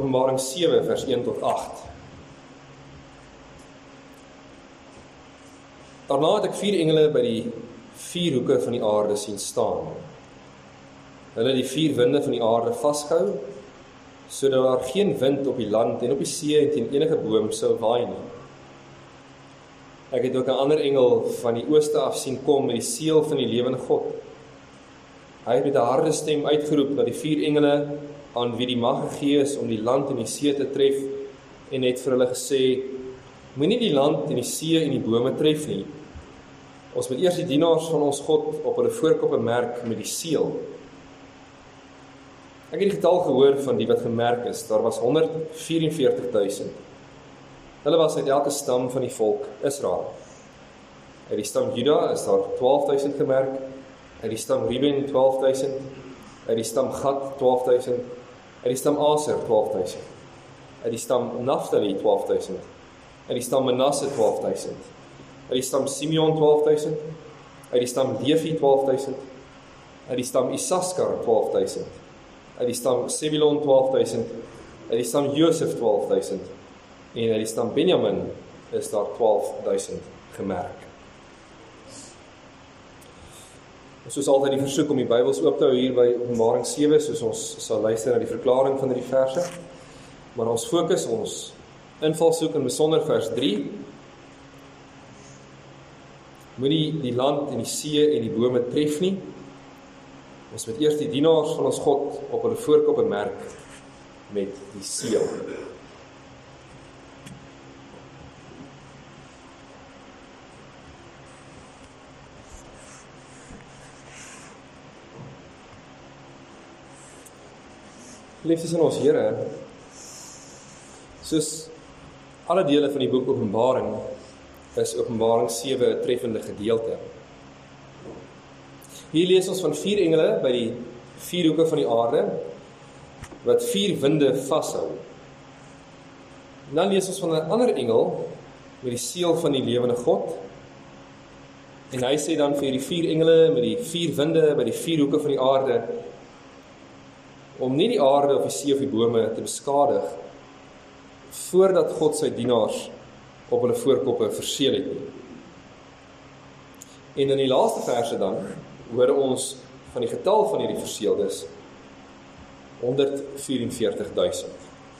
Openbaring 7 vers 1 tot 8. Daarna het ek 4 engele by die 4 hoeke van die aarde sien staan. Hulle die 4 winde van die aarde vasgehou, sodat daar geen wind op die land en op die see en teen enige boom sou waai nie. Ek het ook 'n ander engel van die ooste af sien kom met die seël van die lewende God. Hy het met 'n harde stem uitgeroep na die 4 engele aan wie die mag gegee is om die land en die see te tref en het vir hulle gesê, moenie die land en die see en die bome tref nie. Ons moet eers die dienaars van ons God op hulle voorkoppe merk met die seël. Ek het die getal gehoor van die wat gemerk is. Daar was 144.000. Hulle was uit elke stam van die volk Israel. Uit die stam Juda is daar 12.000 gemerk. Uit die stam Ruben 12.000. Uit die stam Gad 12.000. Uit die stam Aser 12.000. Uit die stam Naphtali 12.000. Uit die stam Manasse 12.000. Uit die stam Simeon 12.000. Uit die stam Levi 12.000. Uit die stam Isaskar 12.000. Uit die stam Sebulon 12.000. Uit die stam Josef 12.000. En uit die stam Benjamin is daar 12.000 gemerk. Soos altyd die versoek om die Bybels oop te hou hier by Openbaring 7, soos ons sal luister na die verklaring van die verse. Maar ons fokus, ons invalshoek in besonder vers 3. Moenie die land en die see en die bome tref nie. Ons moet eers die dienaars van ons God op hulle voorkoppe merk met die seël. Liefdes in ons Here, soos alle dele van die boek Openbaring, is Openbaring 7 'n treffende gedeelte. Hier lees ons van 4 engele by die 4 hoeke van die aarde, wat 4 winde vashou. En dan lees ons van 'n ander engel, met die seël van die lewende God, en hy sê dan vir die 4 engele, met die 4 winde, by die 4 hoeke van die aarde, om nie die aarde of die see of die bome te beskadig, voordat God sy dienaars op hulle voorkoppe verseël het nie. En in die laaste verse dan, hoor ons van die getal van hierdie verseëldes, 144.000.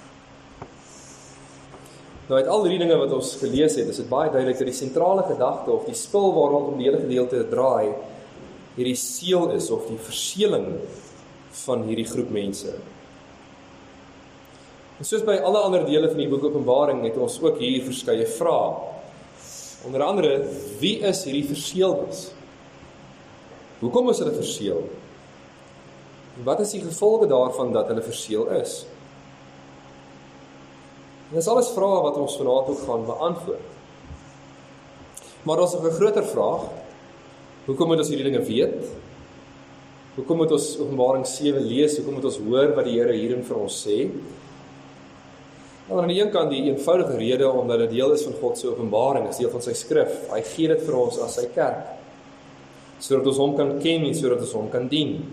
Nou uit al die dinge wat ons gelees het, is dit baie duidelik dat die sentrale gedagte, of die spil waarop die hele gedeelte draai, hierdie seël is, of die verseëling van hierdie groep mense. En soos by alle ander dele van die boek Openbaring, het ons ook hier verskeie vrae. Onder andere, wie is hierdie verseëldes? Hoekom is hulle verseël? En wat is die gevolge daarvan dat hulle verseël is? En dis alles vrae wat ons vanaand ook gaan beantwoord. Maar daar is nog 'n groter vraag. Hoekom moet ons hierdie dinge weet? Hoekom moet ons Openbaring 7 lees? Hoekom moet ons hoor wat die Here hierin vir ons sê? Nou, aan die een kant die eenvoudige rede, omdat dit deel is van God se openbaring, is deel van sy skrif. Hy gee dit vir ons as sy kerk, sodat ons hom kan ken en sodat ons hom kan dien.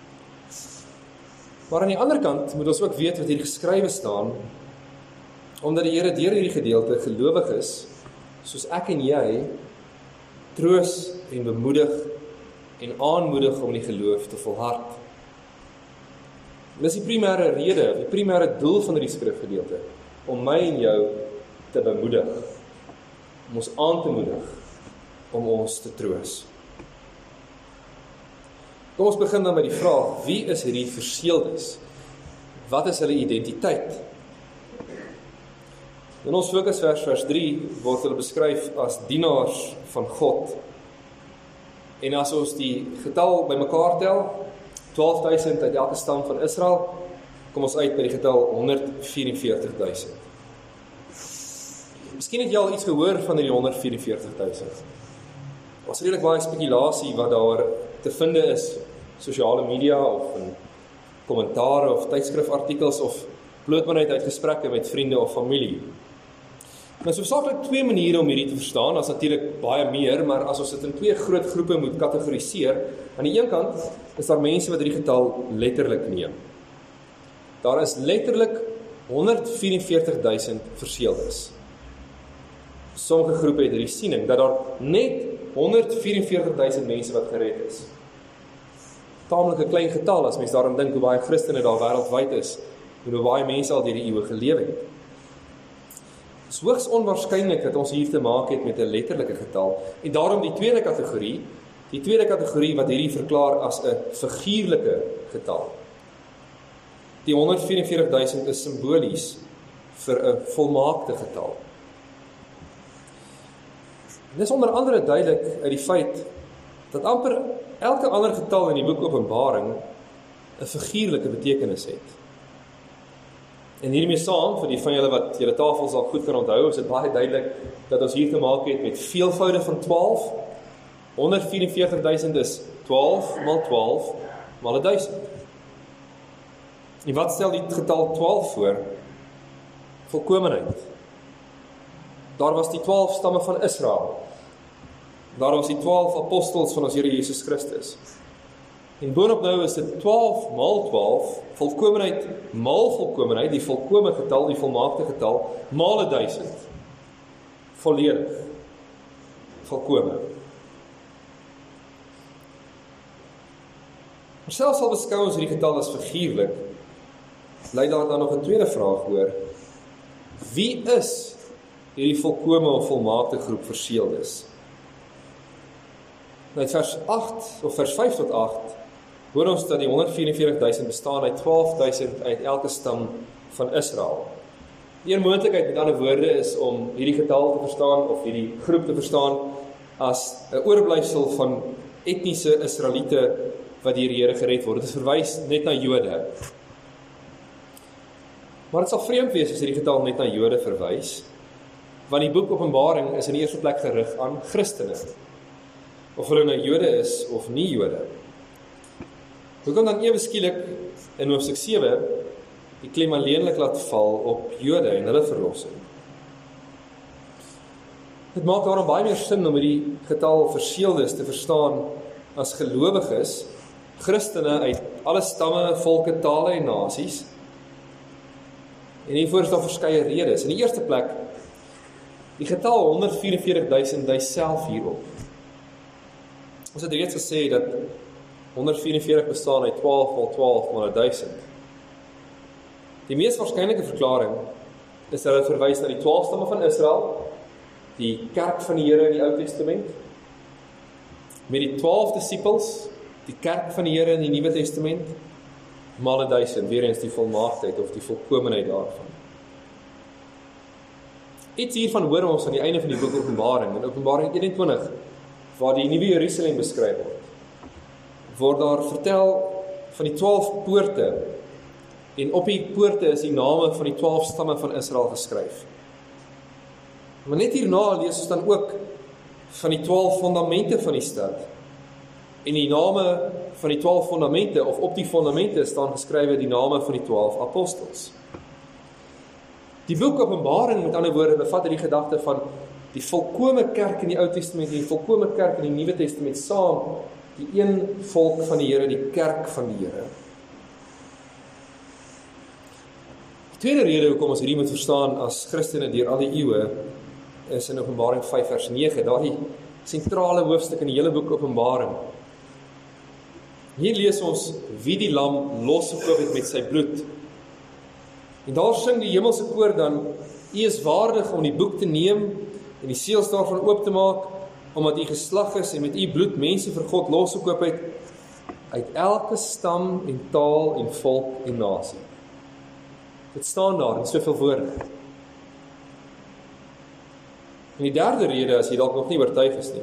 Maar aan die ander kant moet ons ook weet wat hier geskrywe staan, omdat die Here deur hierdie gedeelte gelowig is, soos ek en jy, troos en bemoedig en aanmoedig om die geloof te volhard. Dis die primêre rede, die primêre doel van hierdie skrifgedeelte, om my en jou te bemoedig, om ons aan te moedig, om ons te troos. Kom ons begin dan met die vraag, wie is hierdie verseëldes? Wat is hulle identiteit? In ons fokusvers 3 word hulle beskryf as dienaars van God. En as ons die getal bymekaar tel, 12.000 uit elke stam van Israel, kom ons uit by die getal 144.000. Miskien het jy al iets gehoor van die 144.000. Ons redelik baie spekulasie wat daar te vind is, sosiale media of in kommentare of tydskrifartikels of bloot maar net uit gesprekke met vriende of familie. Nou, so saaklik 2 maniere om hierdie te verstaan, as natuurlik baie meer, maar as ons dit in 2 groot groepe moet kategoriseer, aan die een kant is daar mense wat hierdie getal letterlik neem. Daar is letterlik 144.000 verseeldes. Sommige groepe het hierdie siening, dat daar net 144.000 mense wat gered is. Taamlik 'n klein getal, as mens daaraan dink hoe baie Christene daar wêreldwyd is, en hoe baie mense al deur die eeue geleef het. Het is hoogs onwaarskynlik dat ons hier te maak het met 'n letterlike getal, en daarom die tweede kategorie wat hierdie verklaar as 'n figuurlike getal. Die 144.000 is simbolies vir 'n volmaakte getal. En dis onder andere duidelik uit die feit dat amper elke ander getal in die boek Openbaring 'n figuurlike betekenis het. En hiermee saam, vir die van julle wat julle tafels al goed kan onthou, is dit baie duidelik dat ons hier te maak het met veelvoude van 12. 144.000 is 12 maal 12 maal 1000. En wat stel die getal 12 voor? Volkomenheid. Daar was die 12 stamme van Israel. Daar was die 12 apostels van ons Here Jesus Christus. En boonop nou is dit 12 maal 12, volkomenheid maal volkomenheid, die volkome getal, die volmaakte getal, maal 1000. Volledig. Volkome. Maar selfs al beskou ons hierdie getal as figuurlik, lei daar dan nog 'n tweede vraag oor: wie is hierdie volkome of volmaakte groep verseeldes? Nou vers 8 of vers 5 tot 8 hoor ons dat die 144.000 bestaan uit 12.000 uit elke stam van Israel. Die een moontlikheid met ander woorde is om hierdie getal te verstaan of hierdie groep te verstaan as 'n oorblyfsel van etniese Israeliete wat deur die Here gered word. Dit verwys net na Jode. Maar dit sal vreemd wees as hierdie getal net na Jode verwys, want die boek Openbaring is in die eerste plek gerig aan Christene, of hulle nou Jode is of nie Jode. Hoekom dan ewe skielik in hoofstuk 7 die klem alleenlik laat val op Jode en hulle verlossing? Dit maak daarom baie meer sin om hierdie getal verseeldes te verstaan as gelowiges, Christene uit alle stamme, volke, tale en nasies. En hiervoor is daar verskeie redes. In die eerste plek, die getal 144.000 dui self hierop. Ons het reeds gesê dat 144 bestaan uit 12 maal 12 maal 1000. Die mees waarskynlike verklaring is dat dit verwys na die 12 stamme van Israel, die kerk van die Here in die Ou Testament, met die 12 disippels, die kerk van die Here in die Nuwe Testament, maal 1000, weer eens die volmaaktheid of die volkomenheid daarvan. Iets hiervan hoor ons aan die einde van die boek Openbaring, in Openbaring 21, waar die Nuwe Jerusalem beskryf word daar vertel van die 12 poorte, en op die poorte is die name van die 12 stamme van Israel geskryf. Maar net hierna lees ons dan ook van die 12 fondamente van die stad, en die name van die 12 fondamente, of op die fondamente staan geskrywe die name van die 12 apostels. Die boek Openbaring, met ander woorde, bevat die gedagte van die volkome kerk in die Ou Testament en die volkome kerk in die Nuwe Testament saam, die een volk van die Here, die kerk van die Here. Die tweede rede hoekom ons hierdie moet verstaan as Christene deur al die eeue, is in Openbaring 5 vers 9, daardie sentrale hoofstuk in die hele boek Openbaring. Hier lees ons wie die lam losgekoop het met sy bloed. En daar sing die hemelse koor dan: U is waardig om die boek te neem en die seels daarvan oop te maak, omdat u geslag is en met u bloed mense vir God losgekoop het uit elke stam en taal en volk en nasie. Dit staan daar in soveel woorde. En die derde rede, as jy dalk nog nie oortuig is nie.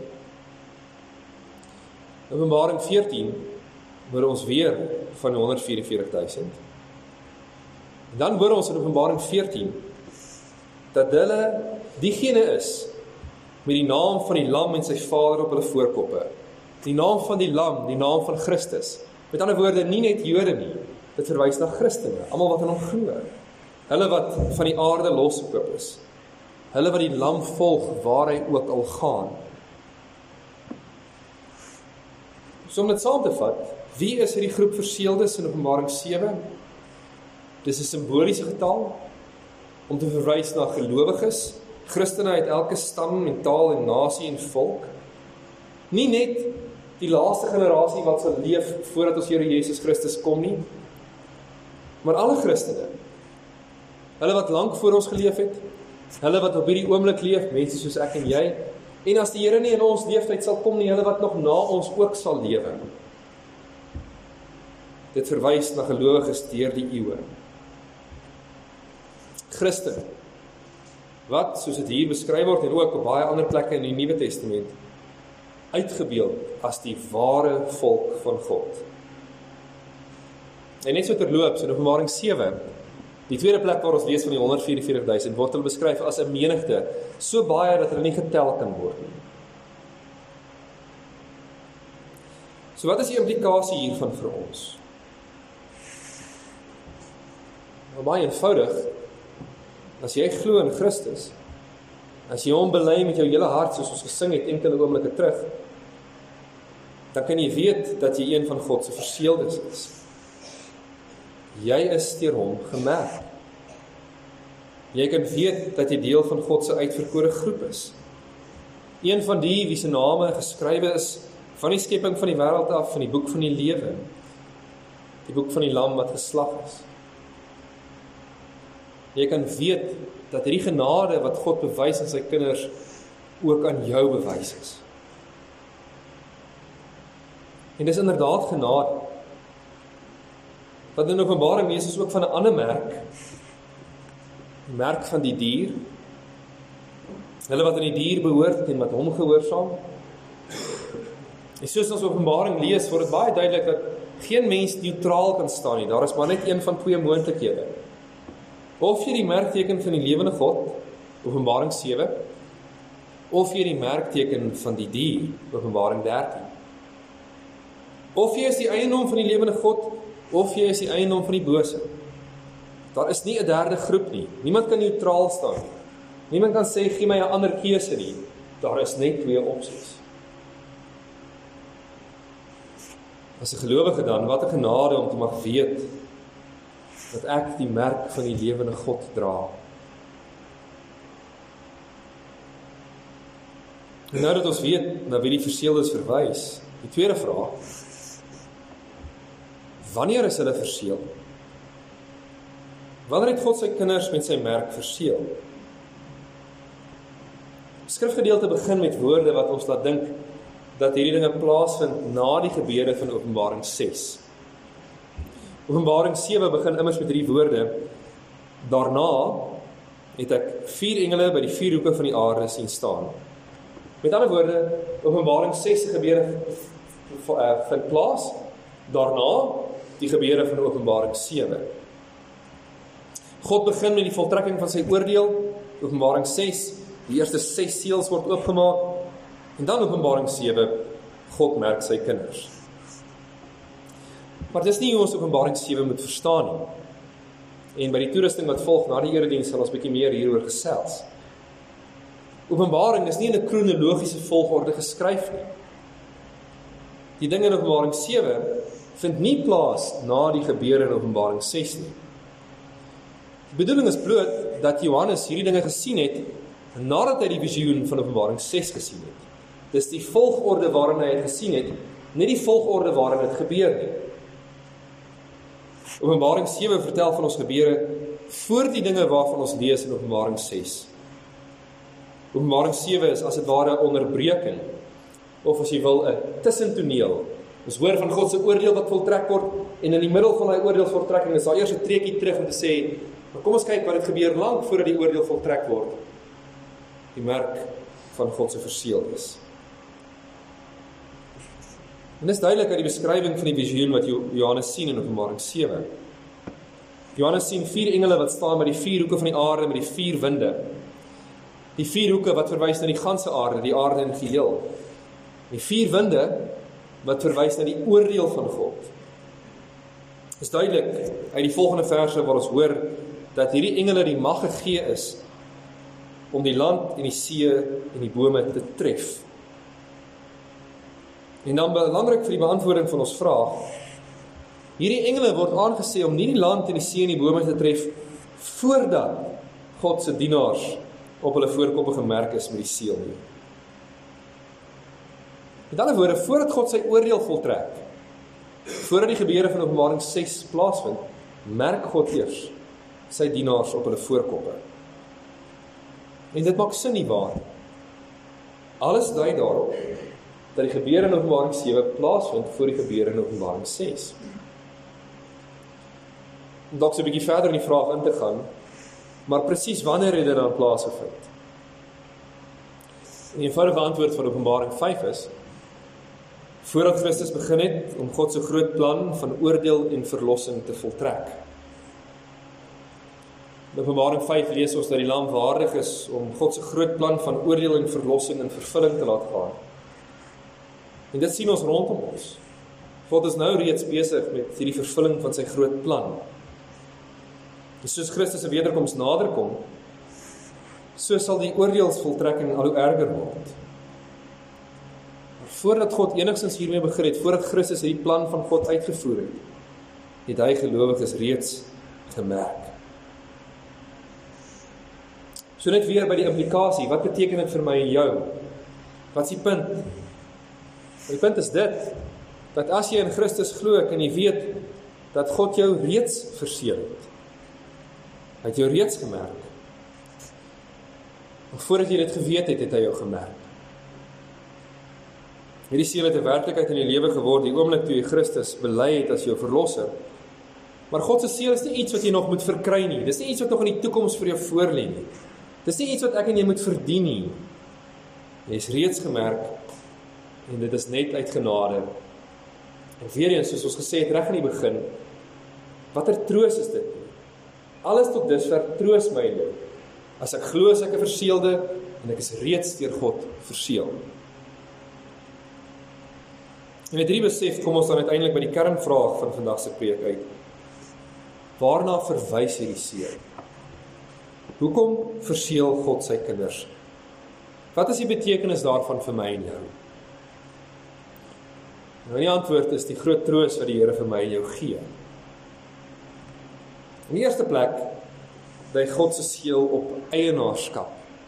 Openbaring 14 hoor ons weer van 144.000. En dan hoor ons in Openbaring 14 dat hulle diegene is met die naam van die lam en sy vader op hulle voorkoppe. Die naam van die lam, die naam van Christus. Met ander woorde, nie net Jode nie, dit verwys na Christene, almal wat aan hom glo. Hulle wat van die aarde losgekoop is. Hulle wat die lam volg waar hy ook al gaan. So om dit saam te vat, wie is hierdie groep verseeldes in Openbaring 7? Dis 'n simboliese getal om te verwys na gelowiges, Christene uit elke stam en taal en nasie en volk. Nie net die laaste generasie wat sal leef voordat ons Here Jesus Christus kom nie, maar alle Christene. Hulle wat lank voor ons geleef het, hulle wat op hierdie oomblik leef, mense soos ek en jy, en as die Here nie in ons leeftyd sal kom nie, hulle wat nog na ons ook sal lewe. Dit verwys na gelowiges deur die eeue. Christen, wat, soos dit hier beskryf word en ook op baie ander plekke in die Nuwe Testament, uitgebeeld as die ware volk van God. En net so terloops, in Openbaring 7, die tweede plek waar ons lees van die 144.000, word hulle beskryf as 'n menigte, so baie dat hulle nie getel kan word nie. So wat is die implikasie hiervan vir ons? Nou, baie eenvoudig, as jy glo in Christus, as jy hom bely met jou hele hart, soos ons gesing het enkele oomblikke terug, dan kan jy weet dat jy een van God se verseeldes is. Jy is deur hom gemerk. Jy kan weet dat jy deel van God se uitverkore groep is. Een van die wie se name geskrywe is van die skepping van die wêreld af, van die boek van die lewe, die boek van die lam wat geslag is. Jy kan weet dat hierdie genade wat God bewys aan sy kinders ook aan jou bewys is. En dis inderdaad genade. Wat in Openbaring lees is ook van 'n ander merk, die merk van die dier, hulle wat aan die dier behoort en wat hom gehoorsaam. En soos ons Openbaring lees, word dit baie duidelik dat geen mens neutraal kan staan nie, daar is maar net een van twee moontlikhede. Of jy die merkteken van die lewende God, Openbaring 7, of jy die merkteken van die dier, Openbaring 13. Of jy is die eiendom van die lewende God, of jy is die eiendom van die bose. Daar is nie 'n derde groep nie. Niemand kan neutraal staan nie. Niemand kan sê, gee my 'n ander keuse nie. Daar is net twee opsies. As 'n gelowige dan, wat 'n genade om te mag weet dat ek die merk van die lewende God dra. En nou dat ons weet na wie die verseeldes verwys, die tweede vraag, wanneer is hulle verseël? Wanneer het God sy kinders met sy merk verseël? Die skrifgedeelte begin met woorde wat ons laat dink dat hierdie dinge plaasvind na die gebeure van Openbaring 6. Openbaring 7 begin immers met hierdie woorde, daarna het ek 4 engele by die 4 hoeke van die aarde sien staan. Met ander woorde, Openbaring 6 gebeure vind plaas, daarna die gebeure van Openbaring 7. God begin met die voltrekking van sy oordeel, Openbaring 6, die eerste 6 seels word oopgemaak, en dan Openbaring 7, God merk sy kinders. Maar dit is nie hoe ons Openbaring 7 moet verstaan nie. En by die toerusting wat volg na die erediens sal ons bietjie meer hieroor gesels. Openbaring is nie in 'n kronologiese volgorde geskryf nie. Die dinge in Openbaring 7 vind nie plaas na die gebeure in Openbaring 6 nie. Die bedoeling is bloot dat Johannes hierdie dinge gesien het nadat hy die visioen van Openbaring 6 gesien het. Dis die volgorde waarin hy het gesien het, nie die volgorde waarin dit gebeur nie. Openbaring 7 vertel van ons gebeure voor die dinge waarvan ons lees in Openbaring 6. Openbaring 7 is as dit ware 'n onderbreking, of as jy wil 'n tussentoneel. Ons hoor van God se oordeel wat voltrek word, en in die middel van daai oordeelsvoltrekking is daar eers 'n treukie terug om te sê, maar kom ons kyk wat het gebeur lank voordat die oordeel voltrek word. Die merk van God se verseeldes. En dit is duidelik uit die beskrywing van die visioen wat Johannes sien in Openbaring 7. Johannes sien 4 engele wat staan by die 4 hoeke van die aarde met die 4 winde. Die 4 hoeke wat verwys na die ganse aarde, die aarde in geheel. Die 4 winde wat verwys na die oordeel van God. Dit is duidelik uit die volgende verse waar ons hoor dat hierdie engele die mag gegee is om die land en die see en die bome te tref. En dan belangrik vir die beantwoording van ons vraag, Hierdie engele word aangesê om nie die land en die see en die bome te tref voordat God se dienaars op hulle voorkoppe gemerk is met die seël nie. Met ander woorde, voordat God sy oordeel voltrek, voordat die gebeure van Openbaring 6 plaasvind, merk God eers sy dienaars op hulle voorkoppe. En dit maak sin nie waar. Alles dui daarop dat die gebeure in Openbaring 7 plaasvind voor die gebeure in Openbaring 6. Om dalk so 'n bietjie verder in die vraag in te gaan, maar presies wanneer het dit dan plaasgevind? Die eenvoudige antwoord van Openbaring 5 is, voordat Christus begin het om God se groot plan van oordeel en verlossing te voltrek. In Openbaring 5 lees ons dat die lam waardig is om God se groot plan van oordeel en verlossing in vervulling te laat gaan. En dit sien ons rondom ons. God is nou reeds besig met hierdie vervulling van sy groot plan. En soos Christus se wederkoms naderkom, so sal die oordeelsvoltrekking al hoe erger word. Maar voordat God enigstens hiermee begin het, voordat Christus hierdie plan van God uitgevoer het hy gelowiges reeds gemerk. So net weer by die implikasie, wat beteken dit vir my en jou? Wat is die punt? Die punt is dit, dat as jy in Christus glo en jy weet dat God jou reeds verseël het. Hy het jou reeds gemerk. En voordat jy dit geweet het, het hy jou gemerk. Hierdie seël het 'n werklikheid in jou lewe geword, die oomblik toe jy Christus bely het as jou verlosser. Maar God se seël is nie iets wat jy nog moet verkry nie. Dis nie iets wat nog in die toekoms vir jou voorlê nie. Dis nie iets wat ek en jy moet verdien nie. Jy is reeds gemerk en dit is net uit genade. En weer eens, soos ons gesê het reg aan die begin, watter troos is dit? Alles tot dusver troos my nou. As ek glo as ek 'n verseelde en ek is reeds deur God verseël. En met hierdie besef kom ons dan uiteindelik by die kernvraag van vandag se preek uit. Waarna verwys hierdie seël? Hoekom verseël God sy kinders? Wat is die betekenis daarvan vir my en jou? Nou die antwoord is die groot troos wat die Here vir my en jou gee. In die eerste plek, dui God se seël op eienaarskap.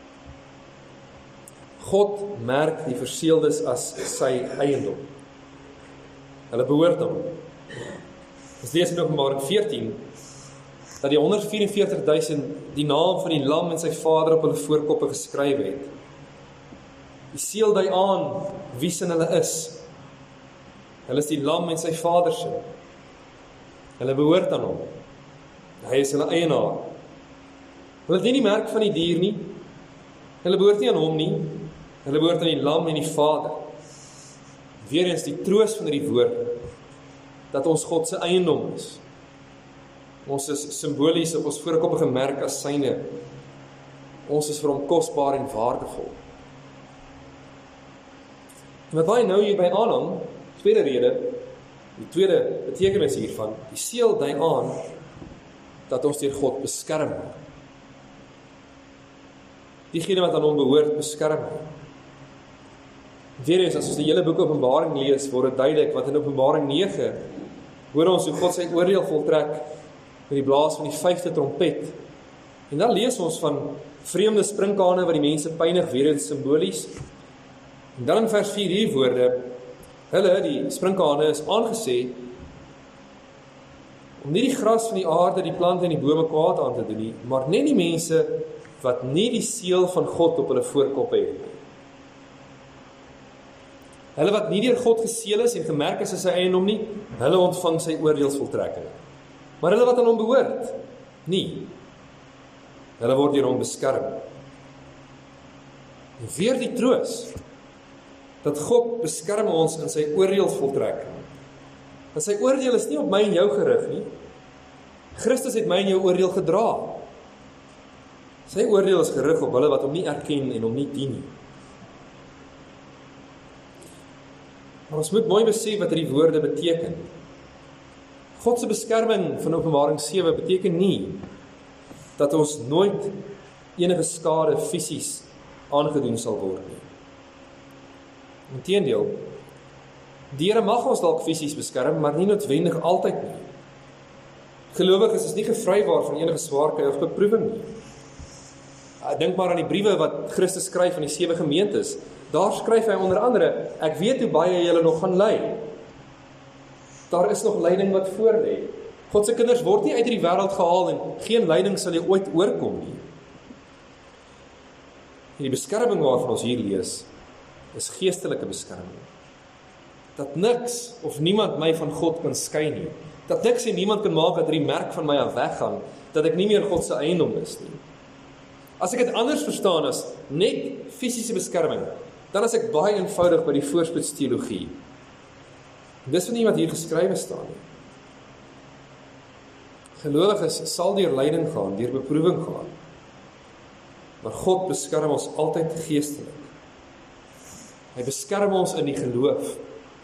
God merk die verseeldes as sy eiendom. Hulle behoort hom. Ons lees in Openbaring 14, dat die 144.000 die naam van die lam en sy vader op hulle voorkoppe geskryf het. Die seël dui aan wie sin hulle is. Hulle is die lam en sy vader se. Hulle behoort aan hom. Hy is hulle eienaar. Hulle het nie die merk van die dier nie. Hulle behoort nie aan hom nie. Hulle behoort aan die lam en die vader. Weereens die troos van hierdie woord, dat ons God se eiendom is. Ons is simbolies op ons voorkoppe gemerk as syne. Ons is vir hom kosbaar en waardevol. En wat baie nou hierby aanhang, tweede rede, die tweede betekenis hiervan, die seël dui aan, dat ons deur God beskerm word. Diegene wat aan hom behoort, beskerm word. Weereens, as ons die hele boek Openbaring lees, word dit duidelik, wat in Openbaring 9, hoor ons hoe God sy oordeel voltrek, met die blaas van die 5de trompet. En dan lees ons van vreemde sprinkane, wat die mense pynig, weereens simbolies. En dan in vers 4 hierdie woorde, hulle, die sprinkane, is aangesê, om nie die gras van die aarde, die plante en die bome kwaad aan te doen nie, maar net die mense, wat nie die seël van God op hulle voorkoppe het. Hulle wat nie deur God geseël is en gemerk is as sy eiendom nie, hulle ontvang sy oordeelsvoltrekking. Maar hulle wat aan hom behoort, nie. Hulle word deur hom beskerm. En weer die troos, dat God beskerm ons in sy oordeelsvoltrekking. Want sy oordeel is nie op my en jou gerig nie. Christus het my en jou oordeel gedra. Sy oordeel is gerig op hulle wat hom nie erken en hom nie dien nie. Maar ons moet mooi besef wat hierdie woorde beteken. God se beskerming van Openbaring 7 beteken nie dat ons nooit enige skade fisies aangedoen sal word nie. Inteendeel, die Here mag ons dalk fisies beskerm, maar nie noodwendig altyd nie. Gelowiges is nie gevrywaar van enige swaarkry of beproewing nie. Dink maar aan die briewe wat Christus skryf aan die 7 gemeentes. Daar skryf hy onder andere, ek weet hoe baie julle nog gaan ly. Daar is nog lyding wat voor lê. God se kinders word nie uit die wêreld gehaal en geen lyding sal jy ooit oorkom nie. En die beskerming waarvan ons hier lees, is geestelike beskerming. Dat niks of niemand my van God kan skei nie. Dat niks en niemand kan maak dat die merk van my af weggaan, dat ek nie meer God se eiendom is nie. As ek dit anders verstaan as net fisiese beskerming, dan is ek baie eenvoudig by die voorspoedsteologie. Dis nie wat hier geskrywe staan nie. Gelowiges sal deur lyding gaan, deur beproewing gaan. Maar God beskerm ons altyd geestelik. Hy beskerm ons in die geloof.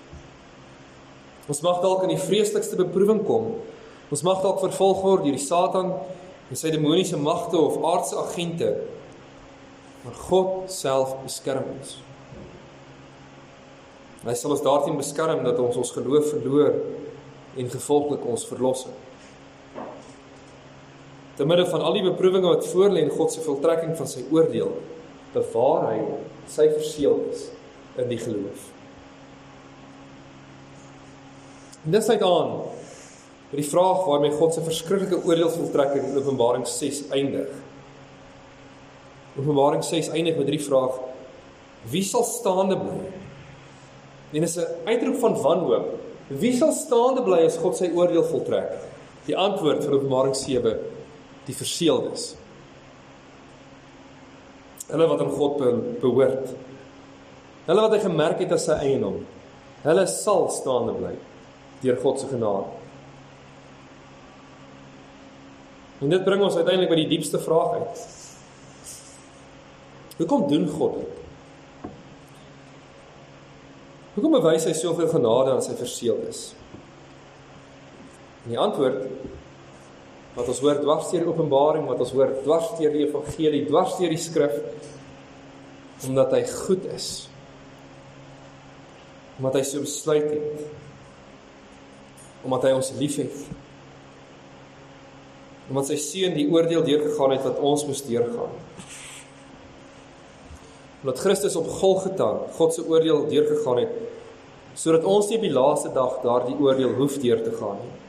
Ons mag dalk in die vreeslikste beproewing kom. Ons mag dalk vervolg word deur die Satan en sy demoniese magte of aardse agente. Maar God self beskerm ons. Hy sal ons daarteen beskerm dat ons geloof verloor en gevolglik ons verlossing. Te midde van al die beproewinge wat voorlê en God se voltrekking van sy oordeel, bewaar hy sy verseeldes in die geloof. En dit sluit aan by die vraag waarmee God se verskriklike oordeelsvoltrekking in Openbaring 6 eindig. Openbaring 6 eindig met 3 vrae: wie sal staande bly? En dis 'n uitroep van wanhoop. Wie sal staande bly as God sy oordeel voltrek? Die antwoord van Openbaring 7: die verseeldes. Hulle wat aan God behoort. Hulle wat hy gemerk het as sy eiendom. Hulle sal staande bly deur God se genade. En dit bring ons uiteindelik by die diepste vraag uit. Hoekom doen God dit? Hoekom bewys hy soveel genade aan sy verseeldes? En die antwoord, wat ons hoor dwars deur die Openbaring, wat ons hoor dwars deur die evangelie, dwars deur die skrif, omdat hy goed is. Omdat hy so besluit het. Omdat hy ons lief het. Omdat sy seun die oordeel deurgegaan het wat ons moes deurgaan. Omdat Christus op Golgotha God se oordeel deurgegaan het, sodat ons nie op die laaste dag daardie oordeel hoef deur te gaan nie.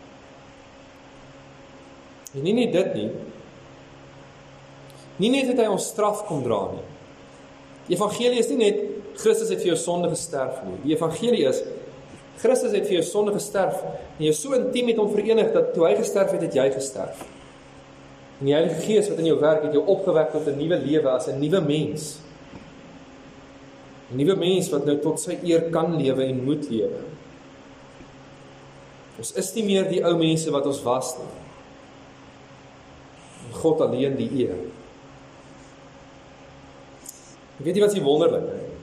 En nie net dit nie. Nie net het hy ons straf kom dra nie. Die evangelie is nie net Christus het vir jou sonde gesterf nie. Die evangelie is Christus het vir jou sonde gesterf en jy so intiem met hom verenig dat toe hy gesterf het, het jy gesterf. En die Heilige Gees wat in jou werk het jou opgewek tot 'n nuwe lewe as 'n nuwe mens. 'n Nuwe mens wat nou tot sy eer kan lewe en moet lewe. Ons is nie meer die ou mense wat ons was nie. En God alleen die eer. Weet jy wat is wonderlik?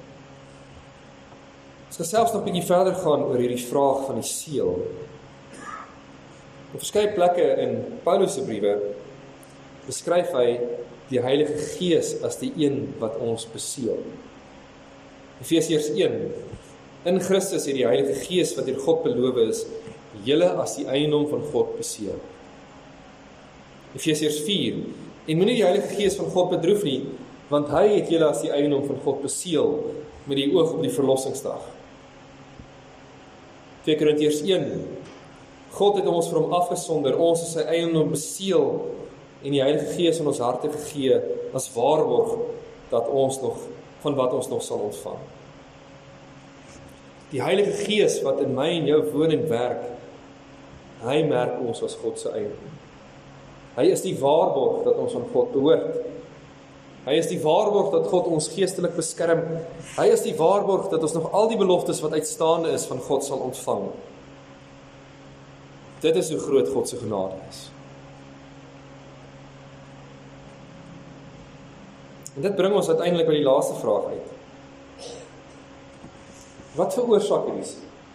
Ons gaan selfs nog 'n bietjie verder gaan oor hierdie vraag van die seël. Op verskeie plekke in Paulus se briewe beskryf hy die Heilige Gees as die een wat ons beseël. Efesiërs 1: in Christus het die Heilige Gees wat deur God beloof is, julle as die eiendom van God beseël. Efesiërs 4: en moenie die Heilige Gees van God bedroef nie, want hy het julle as die eiendom van God beseël met die oog op die verlossingsdag. 2 Korintiërs 1: God het ons vir hom afgesonder, ons is sy eiendom beseël en die Heilige Gees in ons harte gegee as waarborg dat ons nog van wat ons nog sal ontvang. Die Heilige Gees wat in my en jou woon en werk, hy merk ons as God se eiendom. Hy is die waarborg dat ons aan God behoort. Hy is die waarborg dat God ons geestelik beskerm. Hy is die waarborg dat ons nog al die beloftes wat uitstaande is van God sal ontvang. Dit is hoe groot God se genade is. En dit bring ons uiteindelik by die laaste vraag uit. Wat veroorsaak hierdie?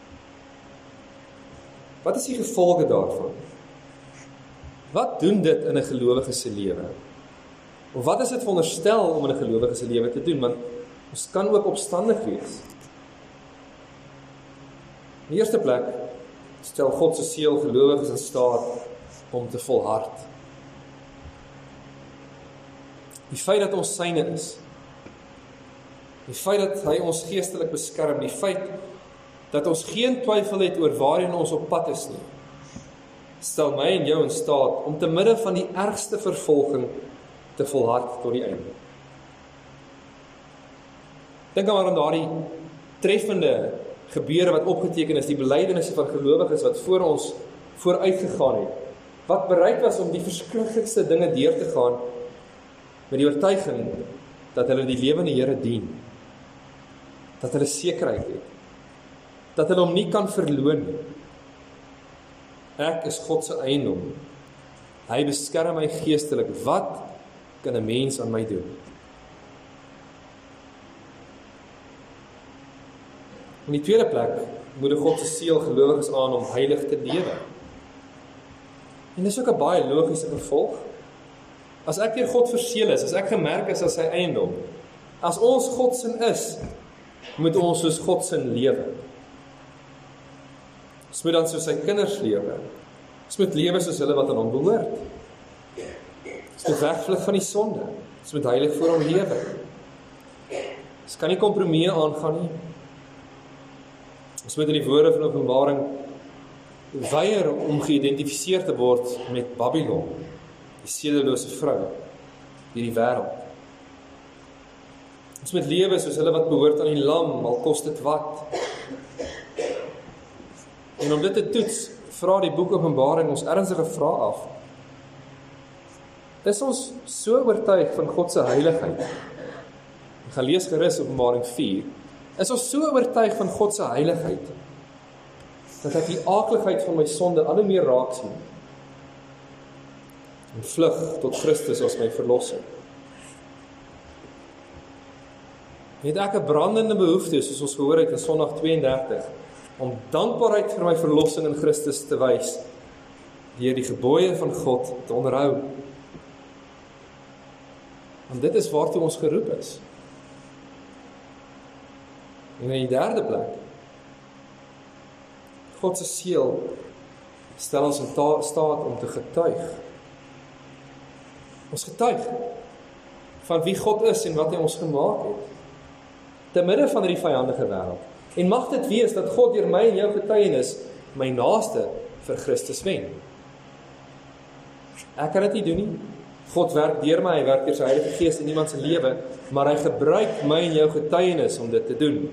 Wat is die gevolge daarvan? Wat doen dit in 'n gelowige se lewe? Of wat is dit veronderstel om in 'n gelowige se lewe te doen? Want ons kan ook opstandig wees. In die eerste plek stel God se seël gelowiges in staat om te volhard. Die feit dat ons syne is, die feit dat hy ons geestelik beskerm, die feit dat ons geen twyfel het oor waarheen ons op pad is nie, stel my en jou in staat om te midde van die ergste vervolging te volhard tot die einde. Dink maar aan daardie treffende gebeure wat opgeteken is, die belydenisse van gelowiges wat voor ons vooruitgegaan het, wat bereid was om die verskriklikste dinge deur te gaan, met die oortuiging dat hulle die lewende Here dien, dat hulle sekerheid het, dat hulle hom nie kan verloon nie. Ek is God se eiendom. Hy beskerm my geestelik. Wat kan 'n mens aan my doen? In die tweede plek moedig God se seël gelowiges aan om heilig te lewe. En dis ook 'n baie logiese gevolg. As ek deur God verseël is, as ek gemerk is as sy eiendom, as ons God se is, moet ons soos God se lewe. Ons moet dan soos sy kinders lewe. Ons moet lewe soos hulle wat aan hom behoort. Ons moet wegvlug van die sonde. Ons moet heilig voor hom lewe. Ons kan nie kompromieë aangaan nie. Ons moet in die woorde van Openbaring weier om geïdentifiseer te word met Babylon, die sedelose vrou, hierdie wêreld. Ons moet lewe soos hulle wat behoort aan die lam, al kos dit wat. En om dit te toets, vra die boek Openbaring ons ernstige vraag af. Is ons so oortuig van God se heiligheid? Ek gaan lees gerus Openbaring 4. Is ons so oortuig van God se heiligheid, dat ek die aakligheid van my sonde al hoe meer raak sien, en vlug tot Christus as my verlosser? Het ek 'n brandende behoefte, soos ons gehoor het in Sondag 32, om dankbaarheid vir my verlossing in Christus te wys, deur die gebooie van God te onderhou. Want dit is waartoe ons geroep is. En in die derde plek, God se seël stel ons in staat om te getuig. Ons getuig van wie God is en wat hy ons gemaak het, te midde van hierdie vyandige wêreld. En mag dit wees dat God deur my en jou getuienis my naaste vir Christus wen. Ek kan dit nie doen nie. God werk deur my, hy werk deur sy Heilige Gees in iemand se lewe, maar hy gebruik my en jou getuienis om dit te doen.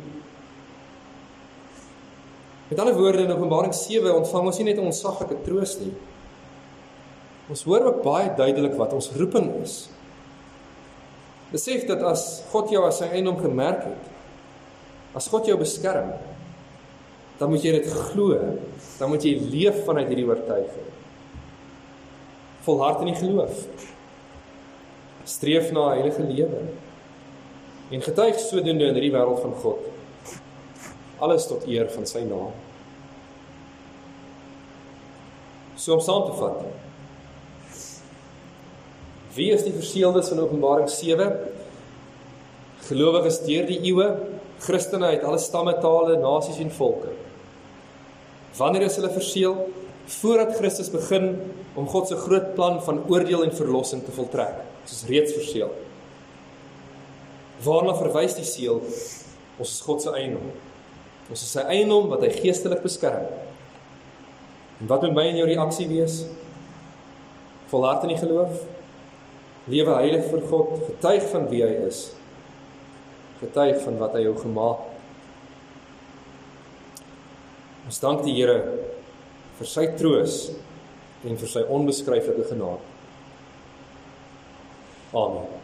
Met ander woorde, in Openbaring 7 ontvang ons nie net 'n ontsaglike troos nie. Ons hoor ook baie duidelik wat ons roeping is. Besef dat as God jou as sy eiendom gemerk het, as God jou beskerm, dan moet jy dit glo, dan moet jy leef vanuit hierdie oortuiging. Volhard in die geloof. Streef na 'n heilige lewe. En getuig sodoende in hierdie wêreld van God. Alles tot eer van sy naam. So om saam te vat. Wie is die verseeldes van Openbaring 7? Gelowiges deur die eeue, Christene uit alle stamme, tale, nasies en volke. Wanneer is hulle verseël? Voordat Christus begin om God se groot plan van oordeel en verlossing te voltrek. Dit is reeds verseël. Waarna verwys die seël? Ons is God se eiendom. Ons is sy eiendom wat hy geestelik beskerm. En wat moet my en jou reaksie wees? Volhard in die geloof, lewe heilig vir God, getuig van wie hy is, getuig van wat hy jou gemaak het. Ons dank die Here vir sy troos en vir sy onbeskryflike genade. Amen.